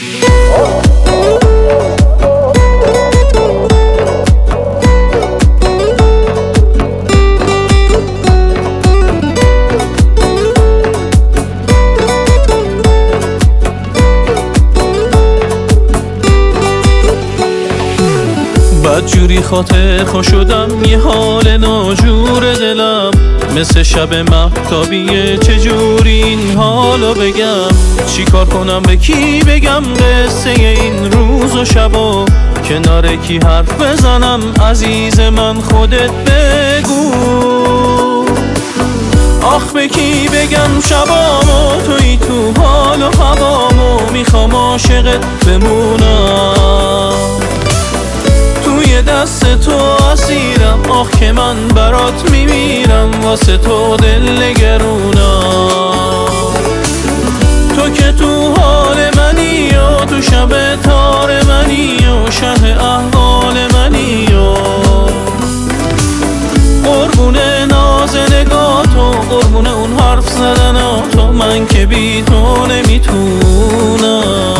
بدجوری خاطر خوش شدم، یه حال ناجور دلم مثل شب مهتابیه. چجوری این حالو بگم، چی کار کنم، به کی بگم قصه این روز و شبا، کنار کی حرف بزنم عزیز من خودت بگو. آخ به کی بگم شبامو، توی تو حال و هوامو، میخوام عاشقت بمونم، توی دست تو اسیرم. آخ که من برات میمیرم، واسه تو دل نگرونم. تو که تو حال منی و تو شب تار منی و شه احوال منی و قربون ناز نگاه تو، قربون اون حرف زدن تو، من که بی تو نمیتونم.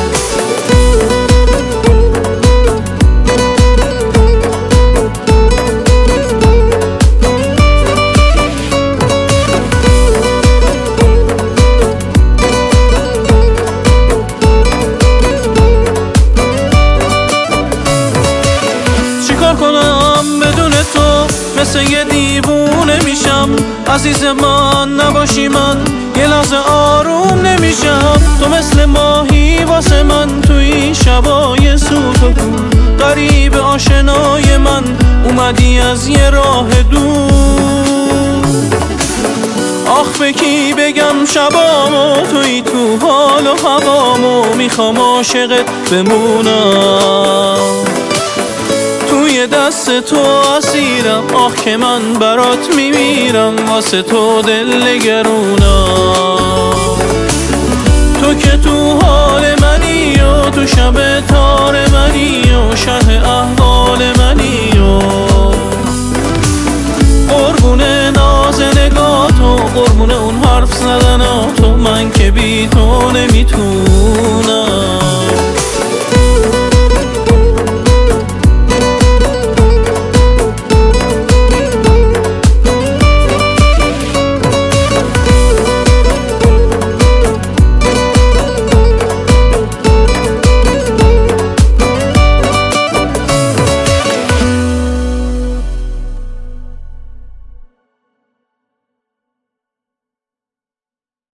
کنم بدون تو مثل یه دیوونه میشم، عزیز من نباشی من یه لحظه آروم نمیشم. تو مثل ماهی واسه من توی شبای سوت و کور، غریب آشنای من اومدی از یه راه دور. آخ به کی بگم شبامو، توی تو حال و هوامو، میخوام عاشقت بمونم، توی دست تو اسیرم. آخ که من برات میمیرم، واسه تو دل نگرونم. تو که تو حال منی و تو شب تار منی و شه احوال منی و قربون ناز نگاه تو، قربون اون حرف زدن تو، من که بی تو نمیتونم.